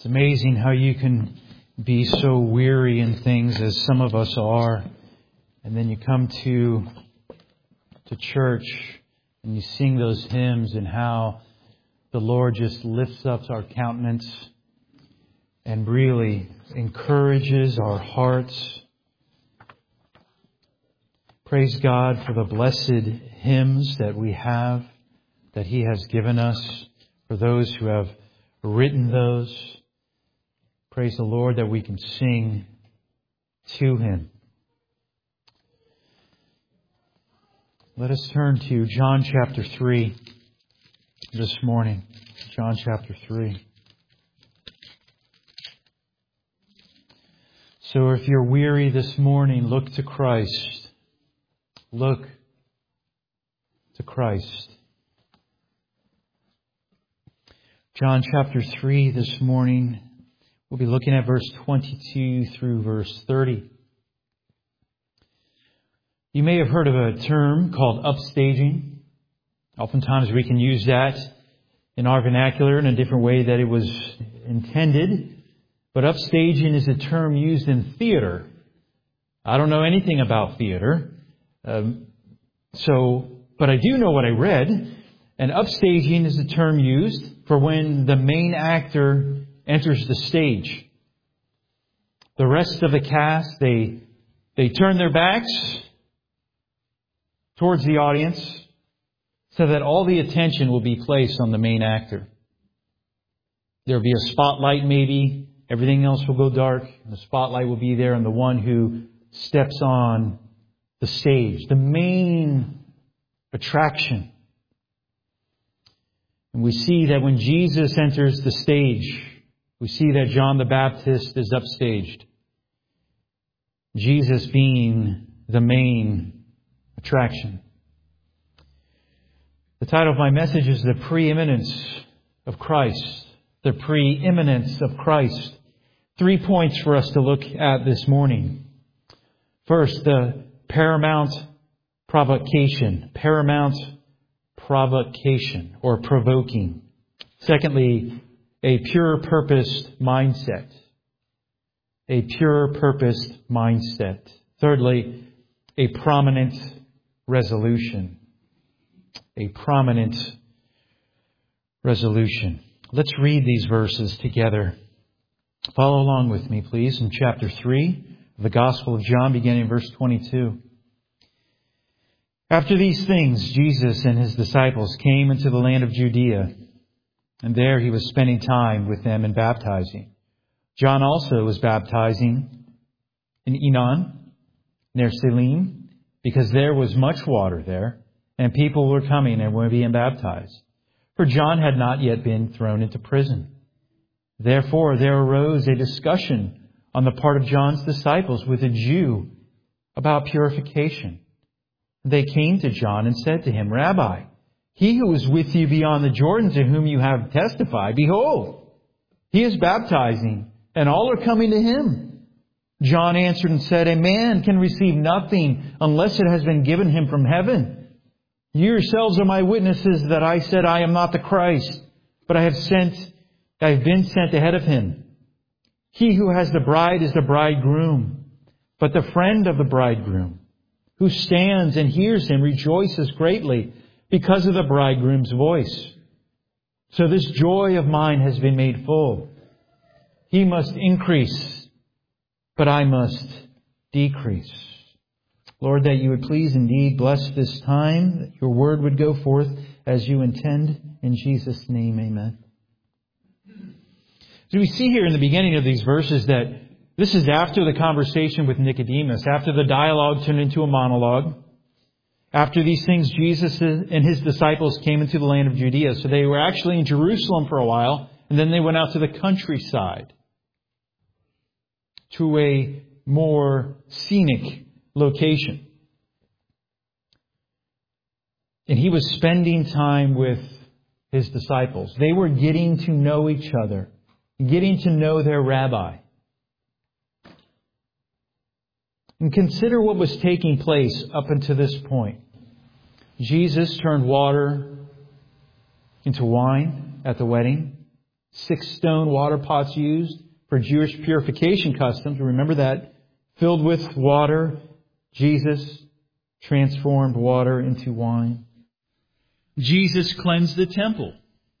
It's amazing how you can be so weary in things as some of us are. And then you come to church and you sing those hymns and how the Lord just lifts up our countenance and really encourages our hearts. Praise God for the blessed hymns that we have, that He has given us, for those who have written those. Praise the Lord that we can sing to Him. Let us turn to John chapter 3 this morning. John chapter 3. So if you're weary this morning, look to Christ. Look to Christ. John chapter 3 this morning. We'll be looking at verse 22 through verse 30. You may have heard of a term called upstaging. Oftentimes we can use that in our vernacular in a different way that it was intended. But upstaging is a term used in theater. I don't know anything about theater. But I do know what I read. And upstaging is a term used for when the main actor enters the stage. The rest of the cast, they turn their backs towards the audience so that all the attention will be placed on the main actor. There will be a spotlight maybe. Everything else will go dark. The spotlight will be there on the one who steps on the stage, the main attraction. And we see that when Jesus enters the stage, we see that John the Baptist is upstaged. Jesus being the main attraction. The title of my message is The Preeminence of Christ. The Preeminence of Christ. 3 points for us to look at this morning. First, the paramount provocation. Paramount provocation or provoking. Secondly, a pure purposed mindset. A pure purposed mindset. Thirdly, a prominent resolution. A prominent resolution. Let's read these verses together. Follow along with me, please, in chapter 3 of the Gospel of John, beginning in verse 22. After these things, Jesus and His disciples came into the land of Judea, and there He was spending time with them and baptizing. John also was baptizing in Enon, near Salim, because there was much water there, and people were coming and were being baptized. For John had not yet been thrown into prison. Therefore there arose a discussion on the part of John's disciples with a Jew about purification. They came to John and said to him, Rabbi, he who was with you beyond the Jordan, to whom you have testified, behold, he is baptizing, and all are coming to him. John answered and said, a man can receive nothing unless it has been given him from heaven. You yourselves are my witnesses that I said I am not the Christ, but I have been sent ahead of him. He who has the bride is the bridegroom, but the friend of the bridegroom, who stands and hears him, rejoices greatly because of the bridegroom's voice. So this joy of mine has been made full. He must increase, but I must decrease. Lord, that you would please indeed bless this time, that your word would go forth as you intend. In Jesus' name, amen. So we see here in the beginning of these verses that this is after the conversation with Nicodemus, after the dialogue turned into a monologue. After these things, Jesus and His disciples came into the land of Judea. So they were actually in Jerusalem for a while, and then they went out to the countryside, to a more scenic location. And He was spending time with His disciples. They were getting to know each other, getting to know their rabbi. And consider what was taking place up until this point. Jesus turned water into wine at the wedding. 6 stone water pots used for Jewish purification customs. Remember that? Filled with water, Jesus transformed water into wine. Jesus cleansed the temple.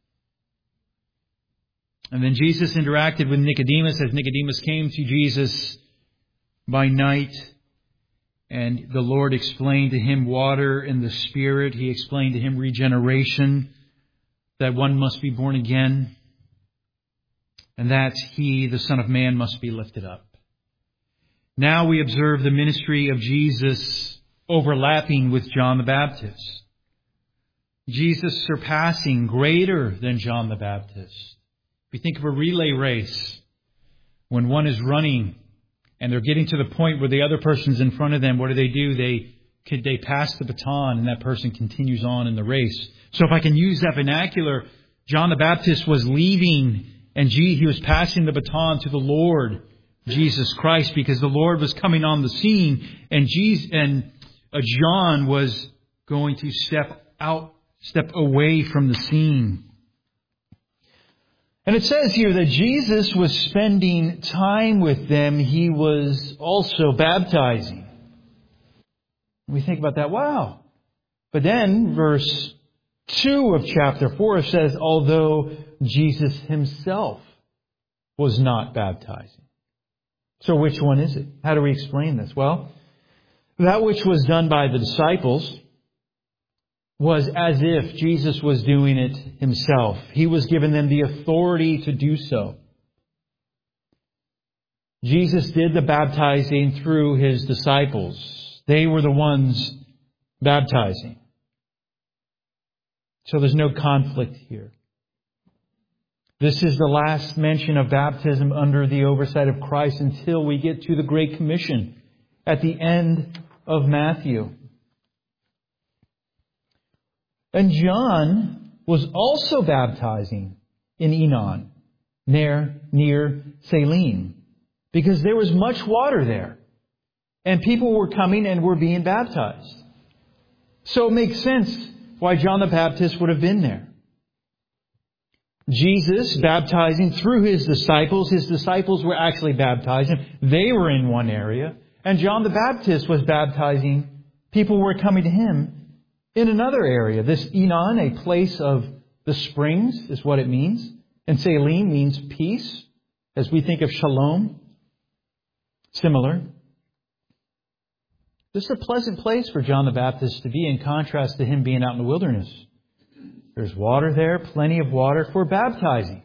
And then Jesus interacted with Nicodemus as Nicodemus came to Jesus by night. And the Lord explained to him water and the Spirit. He explained to him regeneration, that one must be born again, and that He, the Son of Man, must be lifted up. Now we observe the ministry of Jesus overlapping with John the Baptist. Jesus surpassing, greater than John the Baptist. If you think of a relay race, when one is running and they're getting to the point where the other person's in front of them, what do? They pass the baton and that person continues on in the race. So if I can use that vernacular, John the Baptist was leaving and he was passing the baton to the Lord Jesus Christ, because the Lord was coming on the scene, and John was going to step away from the scene. And it says here that Jesus was spending time with them. He was also baptizing. We think about that. Wow. But then verse 2 of chapter 4 says, although Jesus Himself was not baptizing. So which one is it? How do we explain this? Well, that which was done by the disciples was as if Jesus was doing it Himself. He was giving them the authority to do so. Jesus did the baptizing through His disciples. They were the ones baptizing. So there's no conflict here. This is the last mention of baptism under the oversight of Christ until we get to the Great Commission at the end of Matthew. And John was also baptizing in Enon, near Salim, because there was much water there. And people were coming and were being baptized. So it makes sense why John the Baptist would have been there. Jesus baptizing through His disciples. His disciples were actually baptizing. They were in one area. And John the Baptist was baptizing. People were coming to him in another area. This Enon, a place of the springs, is what it means. And Salim means peace, as we think of shalom. Similar. This is a pleasant place for John the Baptist to be, in contrast to him being out in the wilderness. There's water there, plenty of water for baptizing.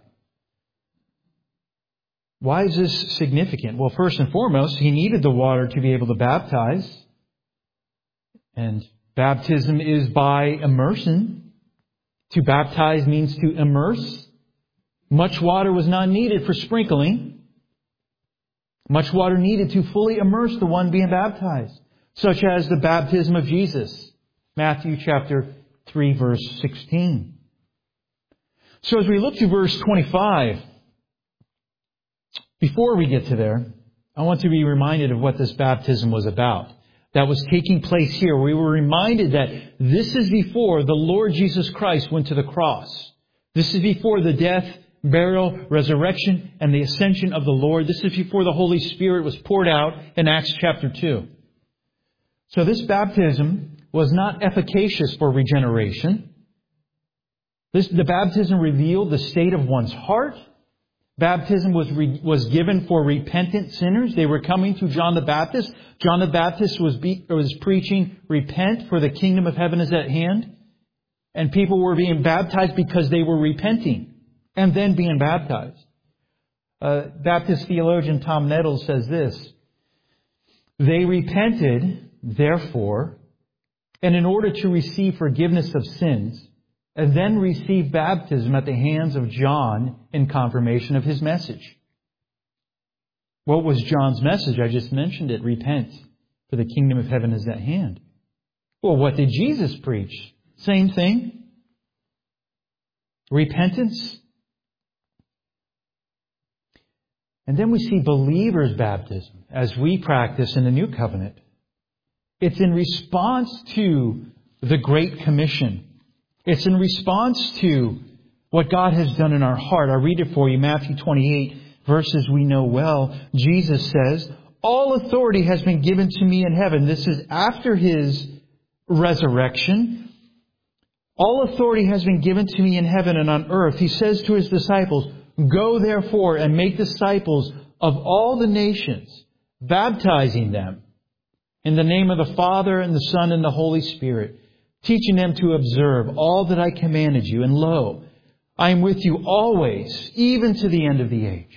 Why is this significant? Well, first and foremost, he needed the water to be able to baptize. And baptism is by immersion. To baptize means to immerse. Much water was not needed for sprinkling. Much water needed to fully immerse the one being baptized, such as the baptism of Jesus. Matthew chapter 3, verse 16. So as we look to verse 25, before we get to there, I want to be reminded of what this baptism was about. That was taking place here. We were reminded that this is before the Lord Jesus Christ went to the cross. This is before the death, burial, resurrection, and the ascension of the Lord. This is before the Holy Spirit was poured out in Acts chapter 2. So this baptism was not efficacious for regeneration. The baptism revealed the state of one's heart. Baptism was given for repentant sinners. They were coming to John the Baptist. John the Baptist was preaching, repent, for the kingdom of heaven is at hand. And people were being baptized because they were repenting and then being baptized. Baptist theologian Tom Nettles says this: they repented, therefore, and in order to receive forgiveness of sins, and then receive baptism at the hands of John in confirmation of his message. What was John's message? I just mentioned it. Repent, for the kingdom of heaven is at hand. Well, what did Jesus preach? Same thing. Repentance. And then we see believers' baptism as we practice in the New Covenant. It's in response to the Great Commission. It's in response to what God has done in our heart. I'll read it for you. Matthew 28, verses we know well. Jesus says, all authority has been given to me in heaven. This is after His resurrection. All authority has been given to me in heaven and on earth. He says to His disciples, go therefore and make disciples of all the nations, baptizing them in the name of the Father and the Son and the Holy Spirit, teaching them to observe all that I commanded you. And lo, I am with you always, even to the end of the age.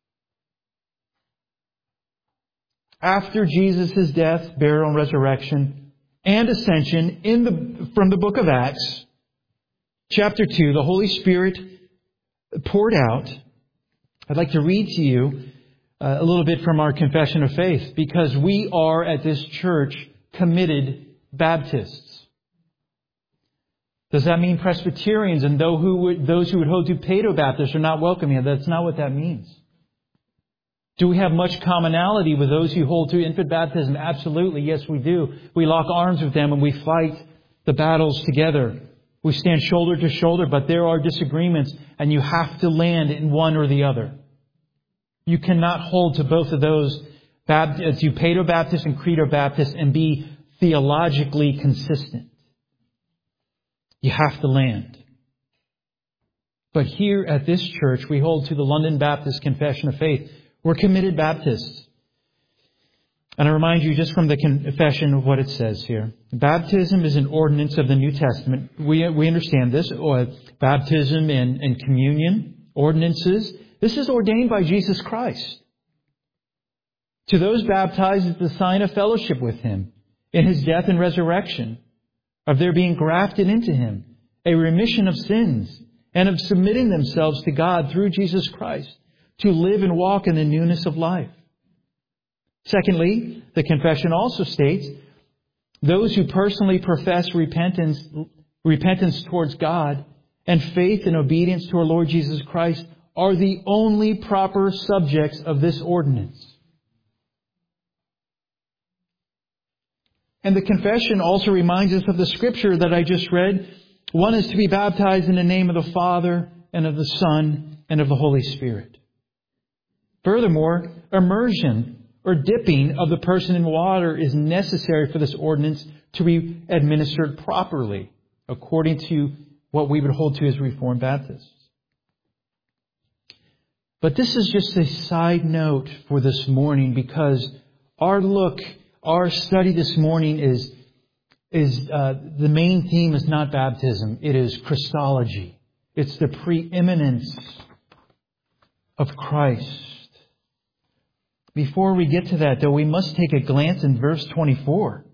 After Jesus' death, burial, and resurrection, and ascension, from the book of Acts, chapter 2, the Holy Spirit poured out. I'd like to read to you a little bit from our confession of faith, because we are at this church committed Baptists. Does that mean Presbyterians and those who would hold to Paedo-Baptists are not welcome here? That's not what that means. Do we have much commonality with those who hold to infant baptism? Absolutely, yes we do. We lock arms with them and we fight the battles together. We stand shoulder to shoulder, but there are disagreements and you have to land in one or the other. You cannot hold to both of those, to Paedo-Baptist and Credo-Baptist, and be theologically consistent. You have to land. But here at this church, we hold to the London Baptist Confession of Faith. We're committed Baptists. And I remind you just from the confession of what it says here. Baptism is an ordinance of the New Testament. We understand this. Baptism and communion, ordinances. This is ordained by Jesus Christ. To those baptized, it's the sign of fellowship with Him in His death and resurrection, of their being grafted into Him, a remission of sins, and of submitting themselves to God through Jesus Christ, to live and walk in the newness of life. Secondly, the confession also states, those who personally profess repentance towards God and faith and obedience to our Lord Jesus Christ are the only proper subjects of this ordinance. And the confession also reminds us of the scripture that I just read. One is to be baptized in the name of the Father and of the Son and of the Holy Spirit. Furthermore, immersion or dipping of the person in water is necessary for this ordinance to be administered properly, according to what we would hold to as Reformed Baptists. But this is just a side note for this morning, because our study this morning is the main theme is not baptism. It is Christology. It's the preeminence of Christ. Before we get to that, though, we must take a glance in verse 24.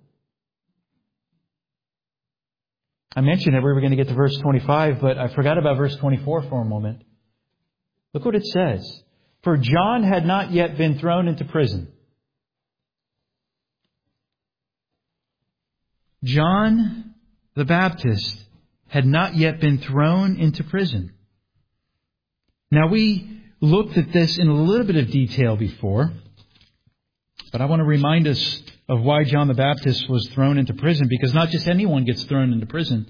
I mentioned that we were going to get to verse 25, but I forgot about verse 24 for a moment. Look what it says. For John had not yet been thrown into prison. John the Baptist had not yet been thrown into prison. Now, we looked at this in a little bit of detail before, but I want to remind us of why John the Baptist was thrown into prison, because not just anyone gets thrown into prison.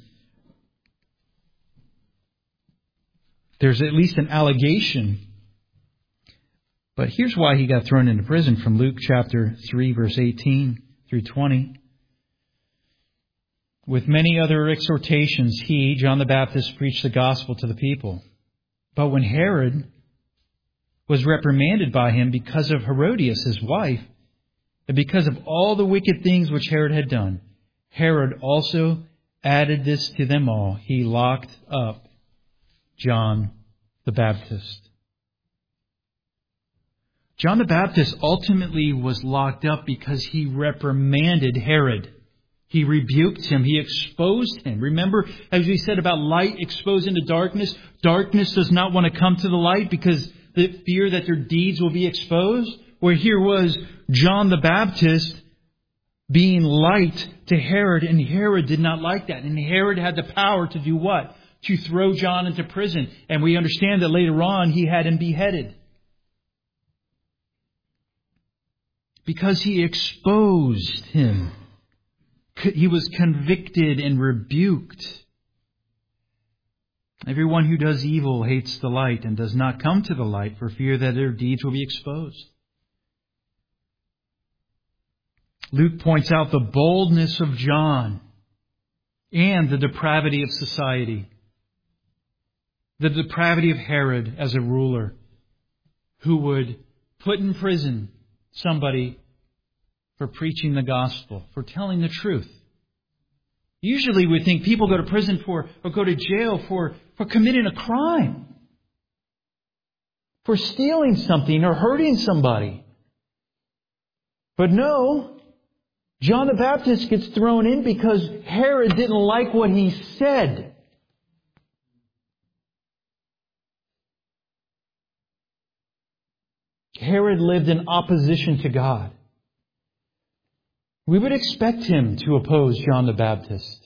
There's at least an allegation. But here's why he got thrown into prison from Luke chapter 3, verse 18 through 20. With many other exhortations, he, John the Baptist, preached the gospel to the people. But when Herod was reprimanded by him because of Herodias, his wife, and because of all the wicked things which Herod had done, Herod also added this to them all. He locked up John the Baptist. John the Baptist ultimately was locked up because he reprimanded Herod. He rebuked him. He exposed him. Remember, as we said about light exposed into darkness, darkness does not want to come to the light because they fear that their deeds will be exposed. Where here was John the Baptist being light to Herod, and Herod did not like that. And Herod had the power to do what? To throw John into prison. And we understand that later on he had him beheaded. Because he exposed him. He was convicted and rebuked. Everyone who does evil hates the light and does not come to the light for fear that their deeds will be exposed. Luke points out the boldness of John and the depravity of society. The depravity of Herod as a ruler who would put in prison somebody for preaching the gospel, for telling the truth. Usually we think people go to prison or go to jail for committing a crime, for stealing something or hurting somebody. But no, John the Baptist gets thrown in because Herod didn't like what he said. Herod lived in opposition to God. We would expect him to oppose John the Baptist.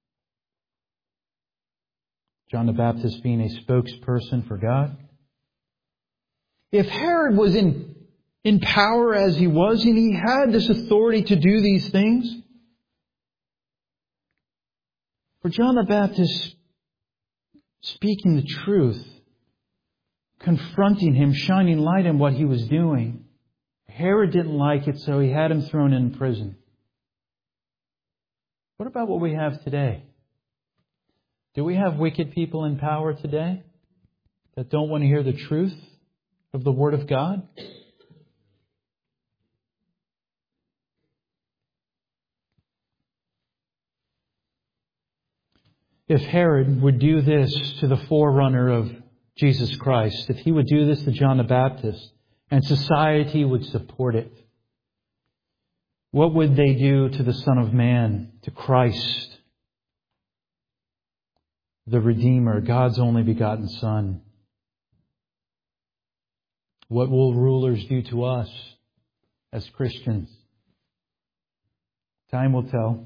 John the Baptist being a spokesperson for God. If Herod was in power as he was, and he had this authority to do these things, for John the Baptist speaking the truth, confronting him, shining light on what he was doing, Herod didn't like it, so he had him thrown in prison. What about what we have today? Do we have wicked people in power today that don't want to hear the truth of the Word of God? If Herod would do this to the forerunner of Jesus Christ, if he would do this to John the Baptist, and society would support it, what would they do to the Son of Man, to Christ, the Redeemer, God's only begotten Son? What will rulers do to us as Christians? Time will tell.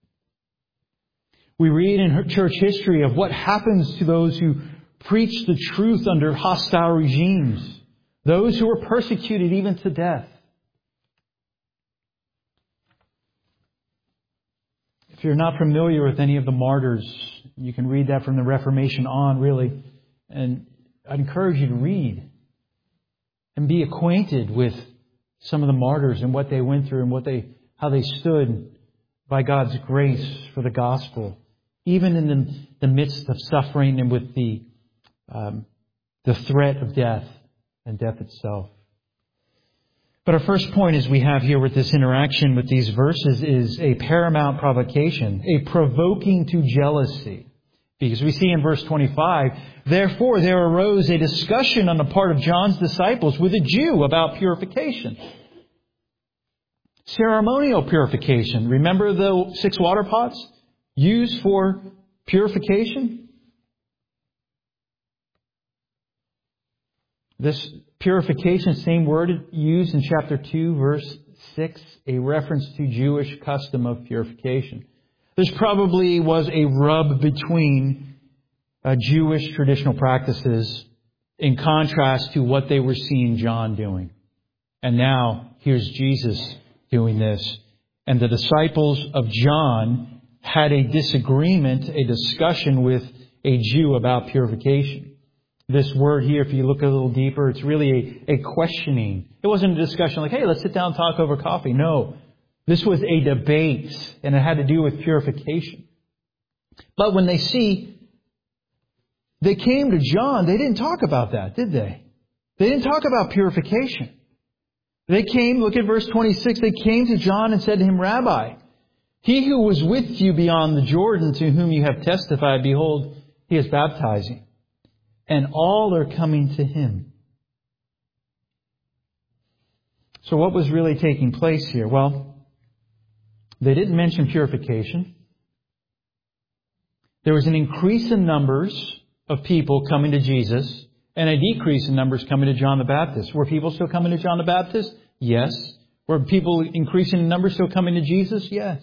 We read in church history of what happens to those who preach the truth under hostile regimes, those who were persecuted even to death. If you're not familiar with any of the martyrs, you can read that from the Reformation on, really. And I'd encourage you to read and be acquainted with some of the martyrs and what they went through and how they stood by God's grace for the gospel, even in the midst of suffering and with the threat of death and death itself. But our first point is we have here with this interaction with these verses is a paramount provocation, a provoking to jealousy. Because we see in verse 25, therefore there arose a discussion on the part of John's disciples with a Jew about purification. Ceremonial purification. Remember the 6 water pots used for purification? This purification, same word used in chapter 2, verse 6, a reference to Jewish custom of purification. This probably was a rub between Jewish traditional practices in contrast to what they were seeing John doing. And now, here's Jesus doing this. And the disciples of John had a disagreement, a discussion with a Jew about purification. This word here, if you look a little deeper, it's really a questioning. It wasn't a discussion like, hey, let's sit down and talk over coffee. No, this was a debate, and it had to do with purification. But when they came to John, they didn't talk about that, did they? They didn't talk about purification. They came, look at verse 26, they came to John and said to him, Rabbi, he who was with you beyond the Jordan, to whom you have testified, behold, he is baptizing. And all are coming to him. So what was really taking place here? Well, they didn't mention purification. There was an increase in numbers of people coming to Jesus and a decrease in numbers coming to John the Baptist. Were people still coming to John the Baptist? Yes. Were people increasing in numbers still coming to Jesus? Yes.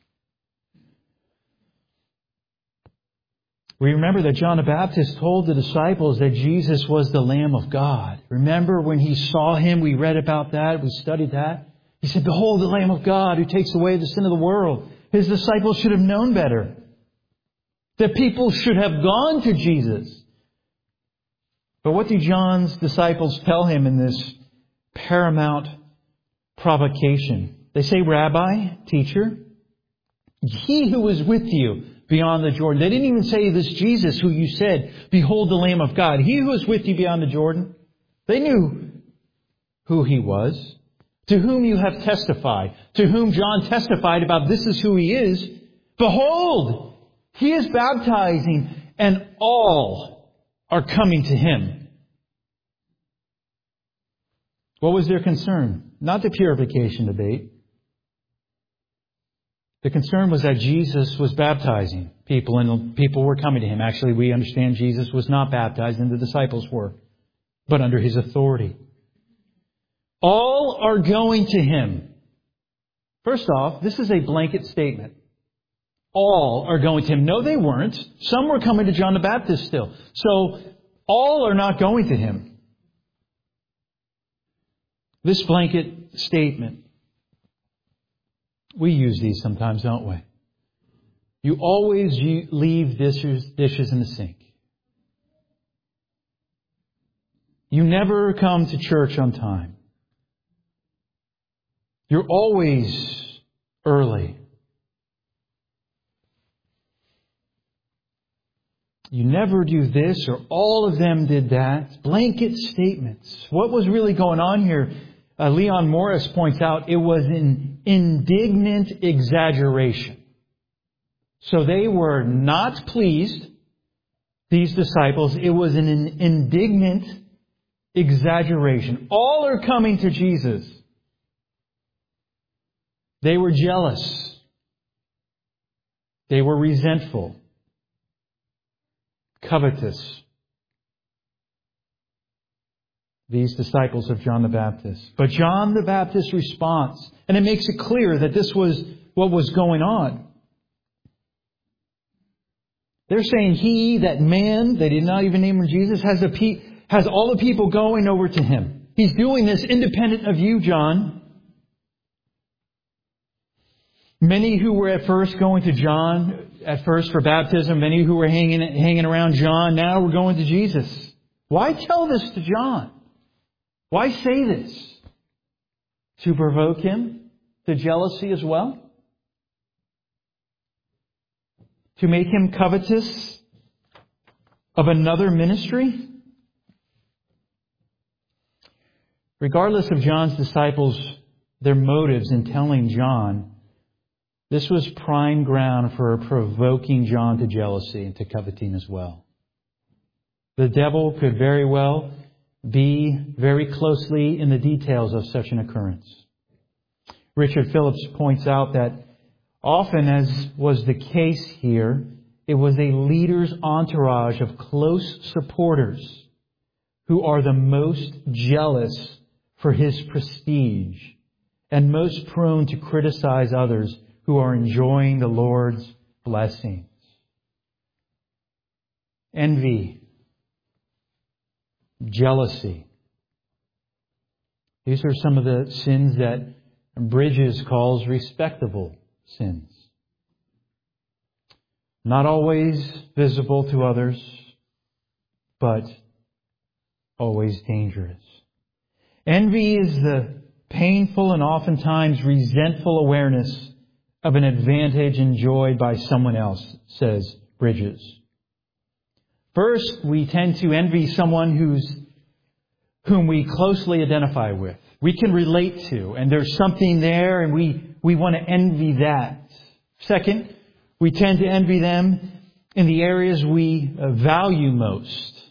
We remember that John the Baptist told the disciples that Jesus was the Lamb of God. Remember when he saw him, we read about that, we studied that. He said, behold the Lamb of God who takes away the sin of the world. His disciples should have known better. That people should have gone to Jesus. But what do John's disciples tell him in this paramount provocation? They say, Rabbi, teacher, he who was with you beyond the Jordan. They didn't even say this Jesus who you said, behold the Lamb of God. He who was with you beyond the Jordan. They knew who he was. To whom you have testified. To whom John testified about this is who he is. Behold, he is baptizing and all are coming to him. What was their concern? Not the purification debate. The concern was that Jesus was baptizing people and people were coming to him. Actually, we understand Jesus was not baptized and the disciples were, but under his authority. All are going to him. First off, this is a blanket statement. All are going to him. No, they weren't. Some were coming to John the Baptist still. So, all are not going to him. This blanket statement, we use these sometimes, don't we? You always leave dishes in the sink. You never come to church on time. You're always early. You never do this, or all of them did that. Blanket statements. What was really going on here? Leon Morris points out it was an indignant exaggeration. So they were not pleased, these disciples. It was an indignant exaggeration. All are coming to Jesus. They were jealous. They were resentful. Covetous. These disciples of John the Baptist. But John the Baptist's response, and it makes it clear that this was what was going on. They're saying he, that man, they did not even name him Jesus, has all the people going over to him. He's doing this independent of you, John. Many who were at first going to John, at first for baptism, many who were hanging around John, now we're going to Jesus. Why tell this to John? Why say this? To provoke him to jealousy as well? To make him covetous of another ministry? Regardless of John's disciples, their motives in telling John, this was prime ground for provoking John to jealousy and to coveting as well. The devil could very well be very closely in the details of such an occurrence. Richard Phillips points out that often, as was the case here, it was a leader's entourage of close supporters who are the most jealous for his prestige and most prone to criticize others who are enjoying the Lord's blessings. Envy. Jealousy. These are some of the sins that Bridges calls respectable sins. Not always visible to others, but always dangerous. Envy is the painful and oftentimes resentful awareness of an advantage enjoyed by someone else, says Bridges. First, we tend to envy someone whom we closely identify with. We can relate to, and there's something there, and we want to envy that. Second, we tend to envy them in the areas we value most.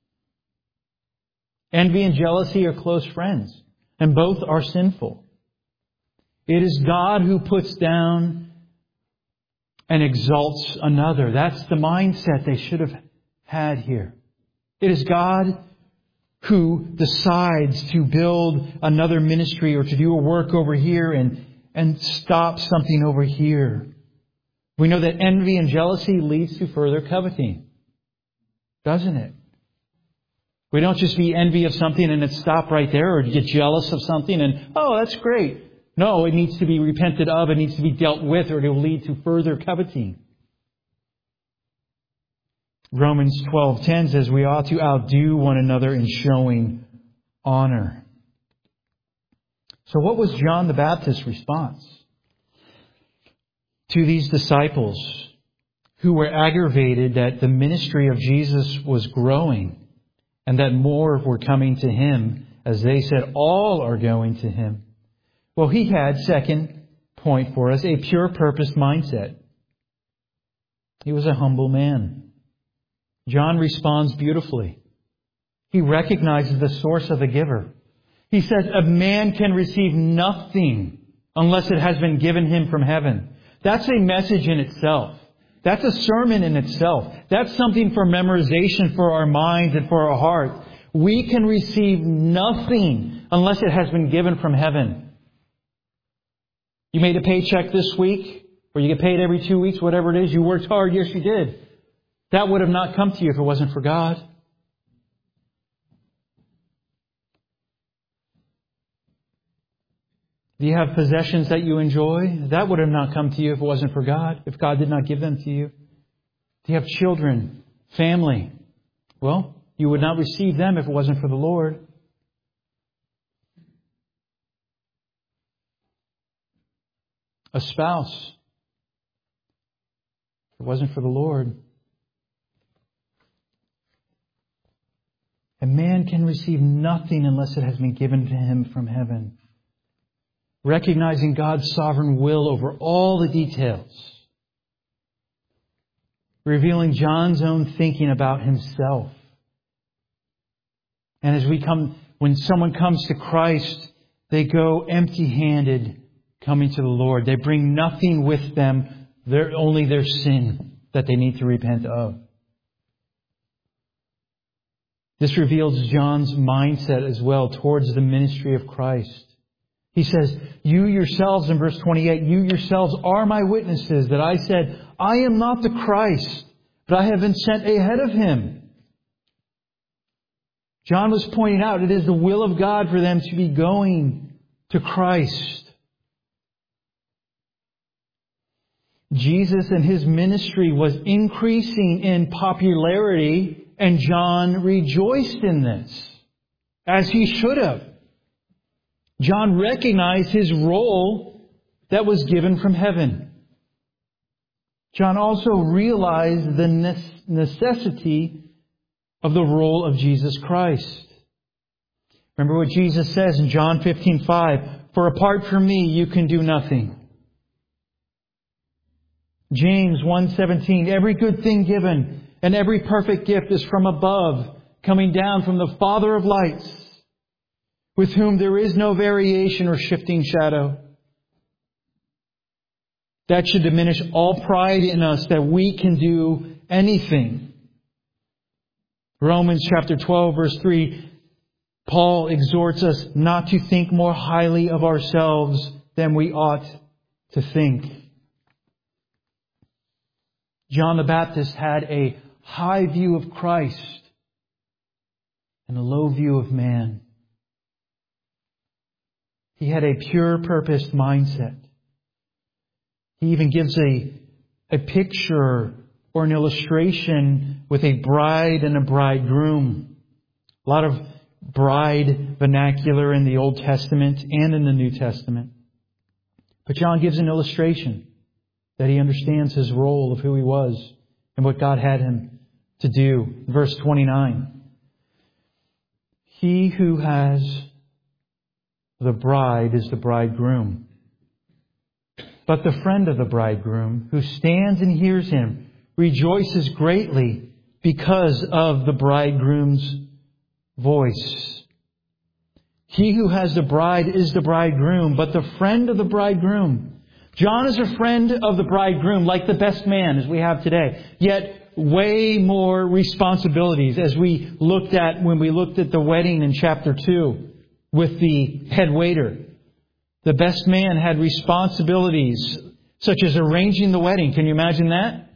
Envy and jealousy are close friends, and both are sinful. It is God who puts down and exalts another. That's the mindset they should have had here. It is God who decides to build another ministry or to do a work over here and stop something over here. We know that envy and jealousy leads to further coveting, doesn't it? We don't just be envy of something and it stop right there, or get jealous of something and, oh, that's great. No, it needs to be repented of. It needs to be dealt with, or it will lead to further coveting. Romans 12:10 says we ought to outdo one another in showing honor. So what was John the Baptist's response to these disciples who were aggravated that the ministry of Jesus was growing and that more were coming to Him? As they said, all are going to Him. Well, he had, second point for us, a pure purpose mindset. He was a humble man. John responds beautifully. He recognizes the source of the giver. He says, a man can receive nothing unless it has been given him from heaven. That's a message in itself. That's a sermon in itself. That's something for memorization for our minds and for our heart. We can receive nothing unless it has been given from heaven. You made a paycheck this week, or you get paid every 2 weeks, whatever it is. You worked hard. Yes, you did. That would have not come to you if it wasn't for God. Do you have possessions that you enjoy? That would have not come to you if it wasn't for God, if God did not give them to you. Do you have children, family? Well, you would not receive them if it wasn't for the Lord. A spouse, if it wasn't for the Lord. A man can receive nothing unless it has been given to him from heaven. Recognizing God's sovereign will over all the details. Revealing John's own thinking about himself. And when someone comes to Christ, they go empty-handed coming to the Lord. They bring nothing with them, only their sin that they need to repent of. This reveals John's mindset as well towards the ministry of Christ. He says, you yourselves, in verse 28, you yourselves are my witnesses that I said, I am not the Christ, but I have been sent ahead of Him. John was pointing out it is the will of God for them to be going to Christ. Jesus and His ministry was increasing in popularity, and John rejoiced in this, as he should have. John recognized his role that was given from heaven. John also realized the necessity of the role of Jesus Christ. Remember what Jesus says in John 15:5, for apart from me you can do nothing. James 1:17, every good thing given and every perfect gift is from above, coming down from the Father of lights, with whom there is no variation or shifting shadow. That should diminish all pride in us that we can do anything. Romans chapter 12, verse 3, Paul exhorts us not to think more highly of ourselves than we ought to think. John the Baptist had a high view of Christ and a low view of man. He had a pure purposed mindset. He even gives a picture or an illustration with a bride and a bridegroom. A lot of bride vernacular in the Old Testament and in the New Testament. But John gives an illustration that he understands his role of who he was and what God had him to do. Verse 29. He who has the bride is the bridegroom. But the friend of the bridegroom, who stands and hears him, rejoices greatly because of the bridegroom's voice. He who has the bride is the bridegroom, but the friend of the bridegroom. John is a friend of the bridegroom, like the best man as we have today. Yet way more responsibilities, as we looked at when we looked at the wedding in chapter 2 with the head waiter. The best man had responsibilities such as arranging the wedding. Can you imagine that?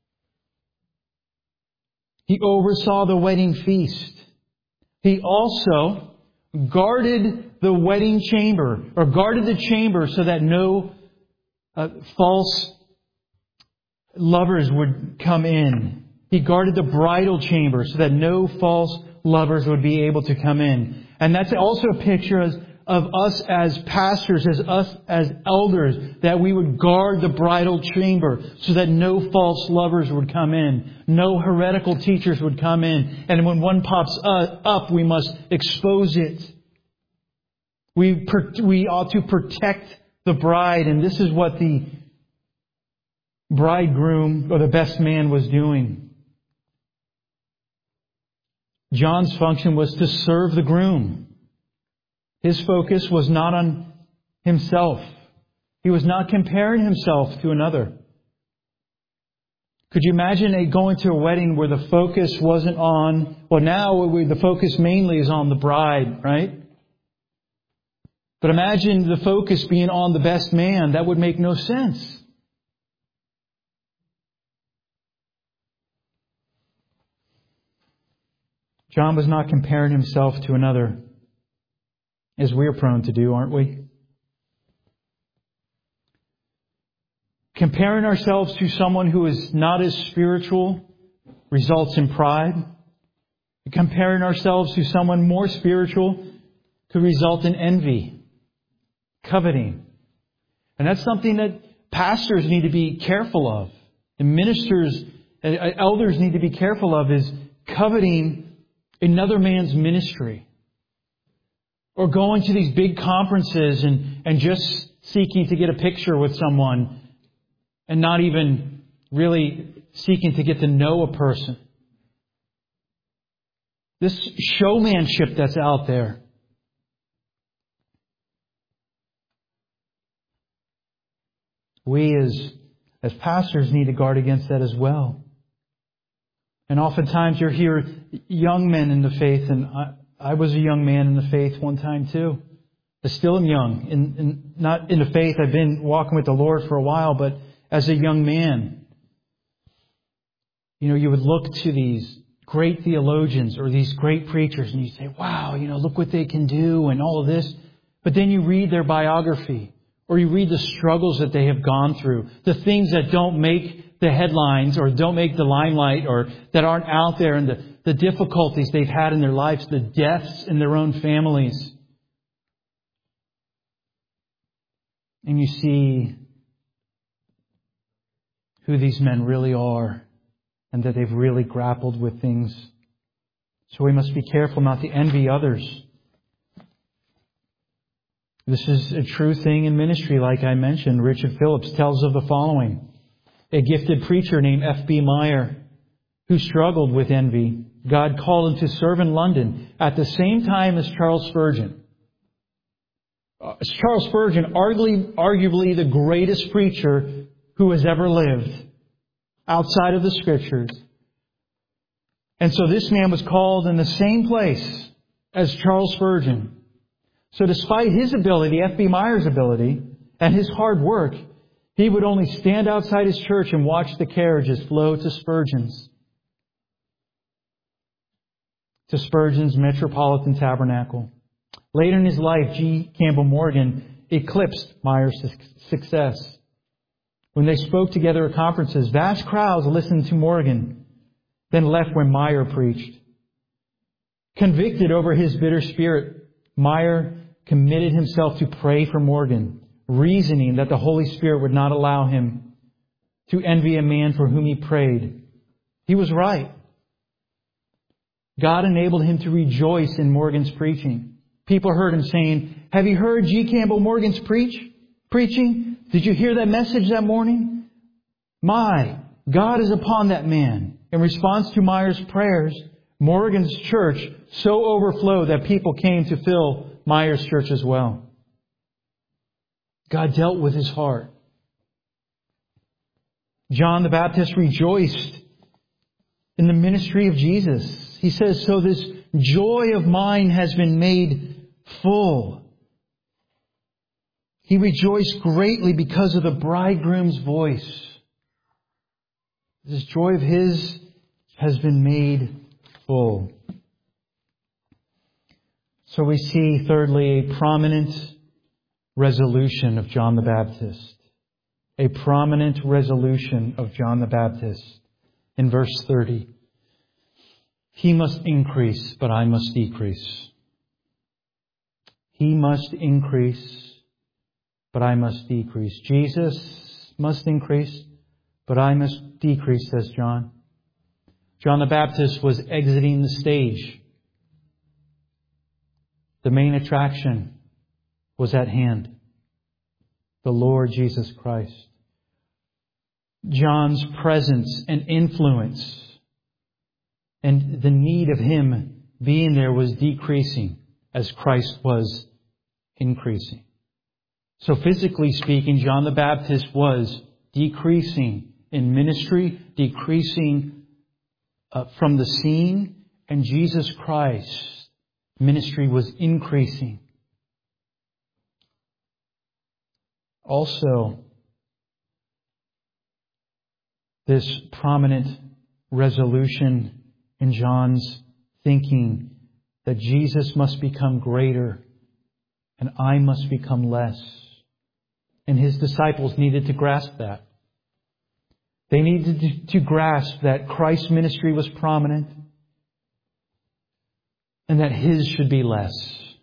He oversaw the wedding feast. He also guarded the wedding chamber, or guarded the chamber so that no false lovers would come in He guarded the bridal chamber so that no false lovers would be able to come in. And that's also a picture of us as pastors, as us as elders, that we would guard the bridal chamber so that no false lovers would come in. No heretical teachers would come in. And when one pops up, we must expose it. We ought to protect the bride. And this is what the bridegroom or the best man was doing. John's function was to serve the groom. His focus was not on himself. He was not comparing himself to another. Could you imagine going to a wedding where the focus wasn't on, well, now the focus mainly is on the bride, right? But imagine the focus being on the best man. That would make no sense. John was not comparing himself to another, as we are prone to do, aren't we? Comparing ourselves to someone who is not as spiritual results in pride. Comparing ourselves to someone more spiritual could result in envy, coveting. And that's something that pastors need to be careful of. And ministers, elders need to be careful of, is coveting another man's ministry. Or going to these big conferences and just seeking to get a picture with someone and not even really seeking to get to know a person. This showmanship that's out there. We as pastors need to guard against that as well. And oftentimes you'll hear young men in the faith, and I was a young man in the faith one time too. I still am young, not in the faith. I've been walking with the Lord for a while, but as a young man, you would look to these great theologians or these great preachers and you say, wow, look what they can do and all of this. But then you read their biography or you read the struggles that they have gone through, the things that don't make the headlines or don't make the limelight or that aren't out there, and the difficulties they've had in their lives, the deaths in their own families. And you see who these men really are and that they've really grappled with things. So we must be careful not to envy others. This is a true thing in ministry, like I mentioned. Richard Phillips tells of the following. A gifted preacher named F.B. Meyer, who struggled with envy, God called him to serve in London at the same time as Charles Spurgeon. Charles Spurgeon, arguably the greatest preacher who has ever lived outside of the Scriptures. And so this man was called in the same place as Charles Spurgeon. So despite his ability, F.B. Meyer's ability, and his hard work, he would only stand outside his church and watch the carriages flow to Spurgeon's Metropolitan Tabernacle. Later in his life, G. Campbell Morgan eclipsed Meyer's success. When they spoke together at conferences, vast crowds listened to Morgan, then left when Meyer preached. Convicted over his bitter spirit, Meyer committed himself to pray for Morgan, reasoning that the Holy Spirit would not allow him to envy a man for whom he prayed. He was right. God enabled him to rejoice in Morgan's preaching. People heard him saying, have you heard G. Campbell Morgan's preaching? Did you hear that message that morning? My, God is upon that man. In response to Meyer's prayers, Morgan's church so overflowed that people came to fill Meyer's church as well. God dealt with his heart. John the Baptist rejoiced in the ministry of Jesus. He says, so this joy of mine has been made full. He rejoiced greatly because of the bridegroom's voice. This joy of his has been made full. So we see, thirdly, a prominent resolution of John the Baptist. A prominent resolution of John the Baptist. in verse 30. He must increase, but I must decrease. He must increase, but I must decrease. Jesus must increase, but I must decrease, says John. John the Baptist was exiting the stage. The main attraction was at hand. The Lord Jesus Christ. John's presence and influence and the need of Him being there was decreasing as Christ was increasing. So physically speaking, John the Baptist was decreasing in ministry, decreasing from the scene, and Jesus Christ's ministry was increasing. Also, this prominent resolution in John's thinking that Jesus must become greater and I must become less. And His disciples needed to grasp that. They needed to grasp that Christ's ministry was prominent and that His should be less.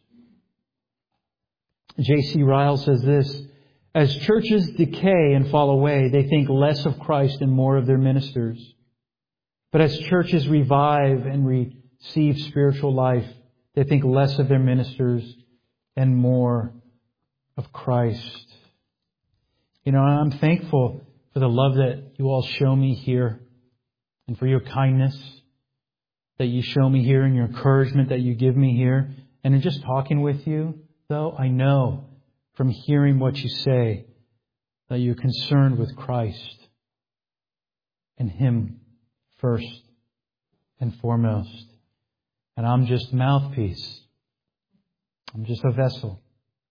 J.C. Ryle says this: as churches decay and fall away, they think less of Christ and more of their ministers. But as churches revive and receive spiritual life, they think less of their ministers and more of Christ. You know, I'm thankful for the love that you all show me here and for your kindness that you show me here and your encouragement that you give me here. And in just talking with you, though, I know from hearing what you say that you're concerned with Christ and Him first and foremost. And I'm just mouthpiece. I'm just a vessel.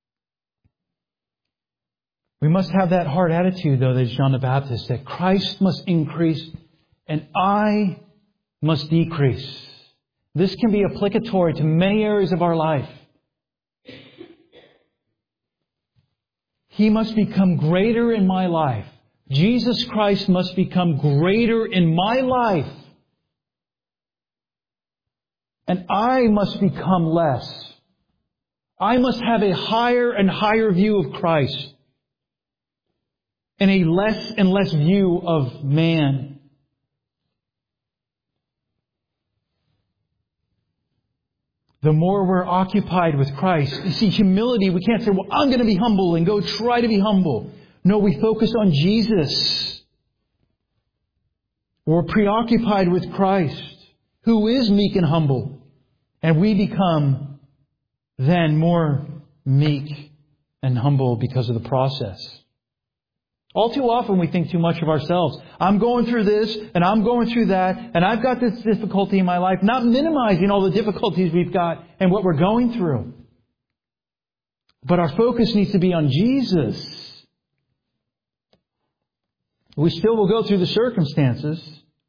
We must have that hard attitude, though, that John the Baptist, that Christ must increase and I must decrease. This can be applicatory to many areas of our life. He must become greater in my life. Jesus Christ must become greater in my life. And I must become less. I must have a higher and higher view of Christ and a less and less view of man. The more we're occupied with Christ. You see, humility, we can't say, well, I'm going to be humble and go try to be humble. No, we focus on Jesus. We're preoccupied with Christ, who is meek and humble. And we become then more meek and humble because of the process. All too often we think too much of ourselves. I'm going through this and I'm going through that and I've got this difficulty in my life, not minimizing all the difficulties we've got and what we're going through. But our focus needs to be on Jesus. We still will go through the circumstances.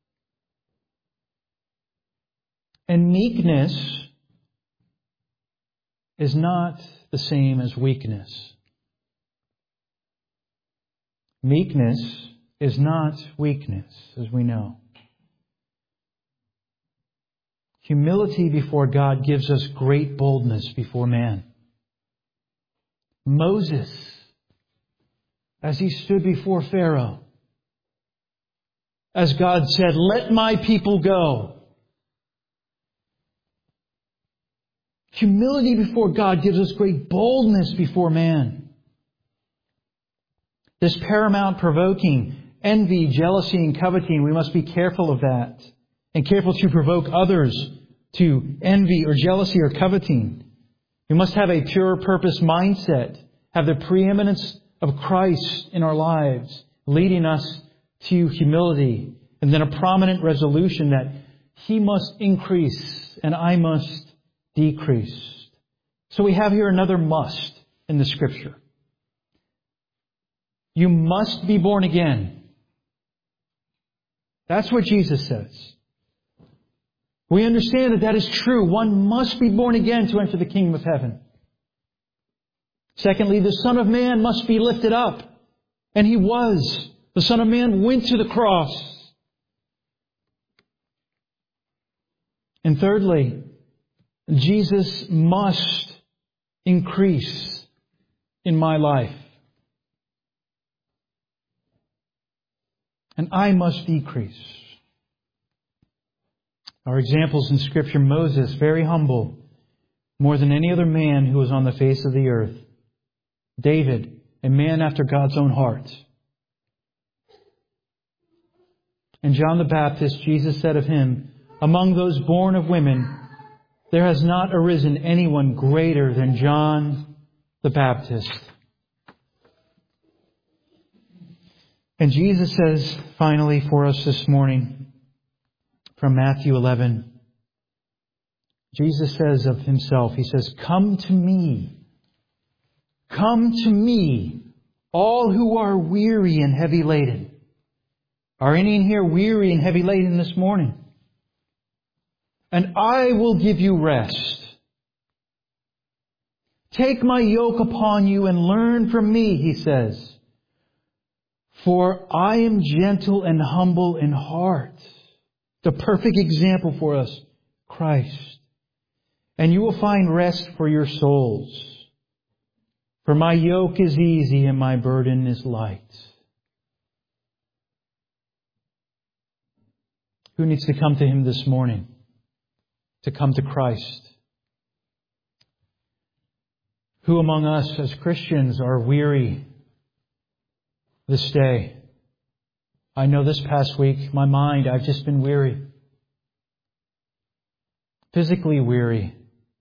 And meekness is not the same as weakness. Meekness is not weakness, as we know. Humility before God gives us great boldness before man. Moses, as he stood before Pharaoh, as God said, "Let my people go." Humility before God gives us great boldness before man. This paramount provoking, envy, jealousy, and coveting, we must be careful of that. And careful to provoke others to envy or jealousy or coveting. We must have a pure purpose mindset. Have the preeminence of Christ in our lives, leading us to humility. And then a prominent resolution that He must increase and I must decrease. So we have here another must in the Scripture. You must be born again. That's what Jesus says. We understand that that is true. One must be born again to enter the kingdom of heaven. Secondly, the Son of Man must be lifted up. And He was. The Son of Man went to the cross. And thirdly, Jesus must increase in my life. And I must decrease. Our examples in Scripture, Moses, very humble, more than any other man who was on the face of the earth. David, a man after God's own heart. And John the Baptist, Jesus said of him, among those born of women, there has not arisen anyone greater than John the Baptist. And Jesus says, finally, for us this morning, from Matthew 11, Jesus says of Himself, He says, come to me, all who are weary and heavy laden. Are any in here weary and heavy laden this morning? And I will give you rest. Take my yoke upon you and learn from me, He says. For I am gentle and humble in heart. The perfect example for us, Christ. And you will find rest for your souls. For my yoke is easy and my burden is light. Who needs to come to Him this morning? To come to Christ? Who among us as Christians are weary this day? I know this past week, my mind, I've just been weary. Physically weary.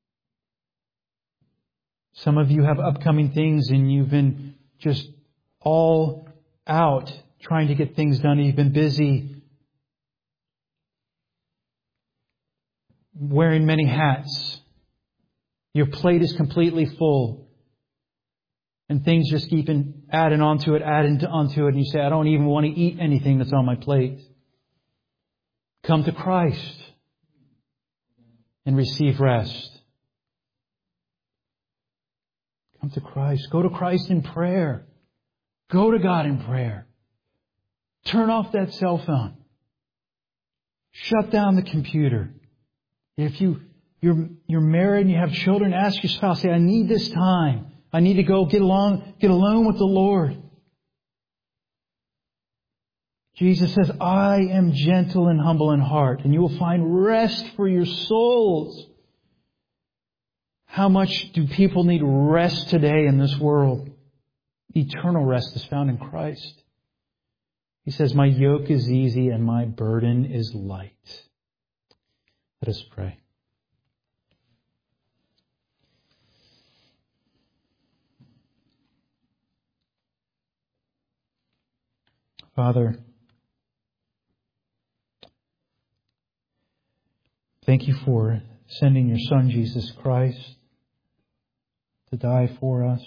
Some of you have upcoming things and you've been just all out trying to get things done. You've been busy wearing many hats. Your plate is completely full. And things just keep adding onto it. And you say, I don't even want to eat anything that's on my plate. Come to Christ and receive rest. Come to Christ. Go to Christ in prayer. Go to God in prayer. Turn off that cell phone. Shut down the computer. If you're married and you have children, ask your spouse, say, I need this time. I need to go get alone with the Lord. Jesus says, I am gentle and humble in heart, and you will find rest for your souls. How much do people need rest today in this world? Eternal rest is found in Christ. He says, my yoke is easy and my burden is light. Let us pray. Father, thank you for sending your Son, Jesus Christ, to die for us.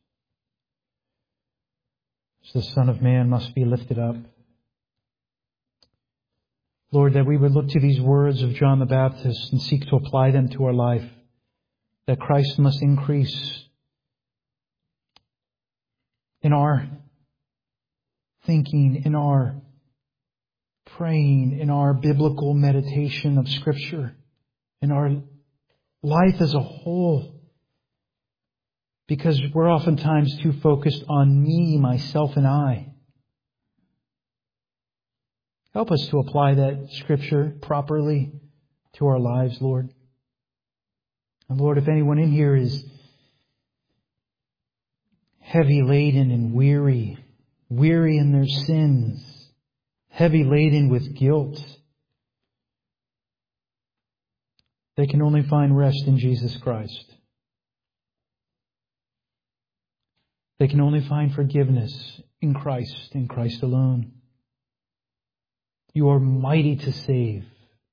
The Son of Man must be lifted up. Lord, that we would look to these words of John the Baptist and seek to apply them to our life. That Christ must increase in our thinking, in our praying, in our biblical meditation of Scripture, in our life as a whole. Because we're oftentimes too focused on me, myself, and I. Help us to apply that Scripture properly to our lives, Lord. And Lord, if anyone in here is heavy laden and weary in their sins, heavy laden with guilt, they can only find rest in Jesus Christ. They can only find forgiveness in Christ alone. You are mighty to save.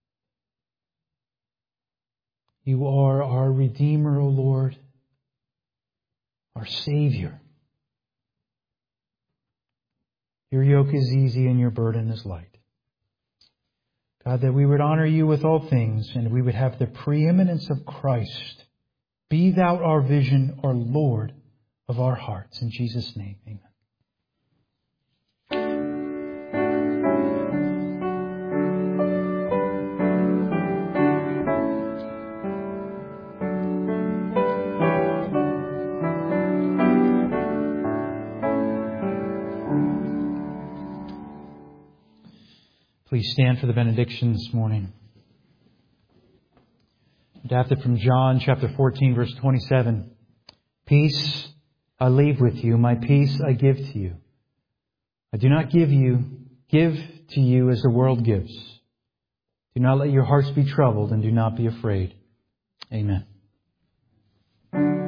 You are our Redeemer, O Lord, our Savior. Your yoke is easy and your burden is light. God, that we would honor you with all things and we would have the preeminence of Christ. Be thou our vision, our Lord of our hearts. In Jesus' name, amen. Please stand for the benediction this morning. Adapted from John chapter 14, verse 27. Peace I leave with you, my peace I give to you. I do not give to you as the world gives. Do not let your hearts be troubled and do not be afraid. Amen.